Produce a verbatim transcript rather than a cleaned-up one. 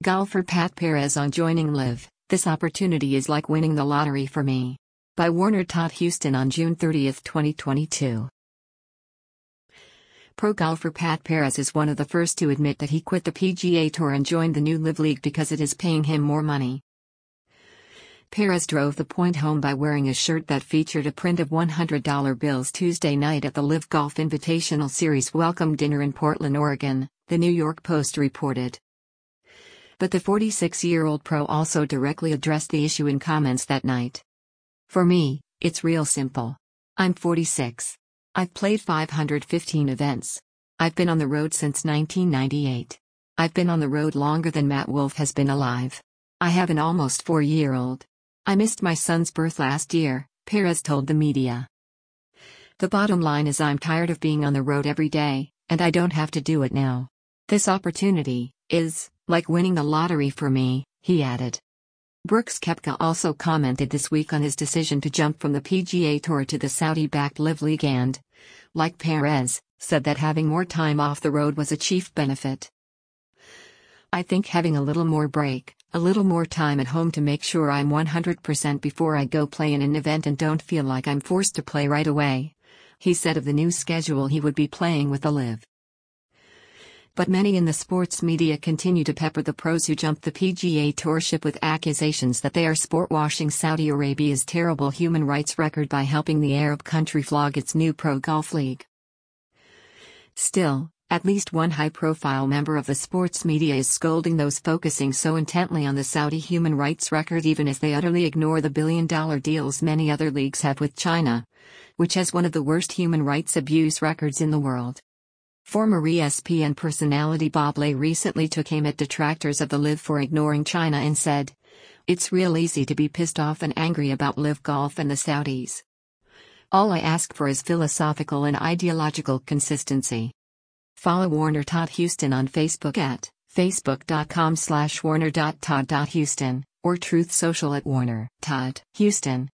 Golfer Pat Perez on joining LIV, "This opportunity is like winning the lottery for me." By Warner Todd Houston on June thirtieth, twenty twenty-two. Pro golfer Pat Perez is one of the first to admit that he quit the P G A Tour and joined the new LIV League because it is paying him more money. Perez drove the point home by wearing a shirt that featured a print of one hundred dollar bills Tuesday night at the LIV Golf Invitational Series welcome dinner in Portland, Oregon, the New York Post reported. But the forty-six-year-old pro also directly addressed the issue in comments that night. "For me, it's real simple. I'm forty-six. I've played five hundred fifteen events. I've been on the road since nineteen ninety-eight. I've been on the road longer than Matt Wolff has been alive. I have an almost four-year-old. I missed my son's birth last year," Perez told the media. "The bottom line is I'm tired of being on the road every day, and I don't have to do it now. This opportunity is like winning the lottery for me," he added. Brooks Koepka also commented this week on his decision to jump from the P G A Tour to the Saudi-backed LIV League and, like Perez, said that having more time off the road was a chief benefit. "I think having a little more break, a little more time at home to make sure I'm one hundred percent before I go play in an event and don't feel like I'm forced to play right away," he said of the new schedule he would be playing with the LIV. But many in the sports media continue to pepper the pros who jumped the P G A Tour ship with accusations that they are sport-washing Saudi Arabia's terrible human rights record by helping the Arab country flog its new pro golf league. Still, at least one high-profile member of the sports media is scolding those focusing so intently on the Saudi human rights record, even as they utterly ignore the billion-dollar deals many other leagues have with China, which has one of the worst human rights abuse records in the world. Former E S P N personality Bob Ley recently took aim at detractors of the LIV for ignoring China and said, "It's real easy to be pissed off and angry about LIV Golf and the Saudis. All I ask for is philosophical and ideological consistency." Follow Warner Todd Houston on Facebook at facebook.com slash warner.todd.houston or Truth Social at Warner Todd Houston.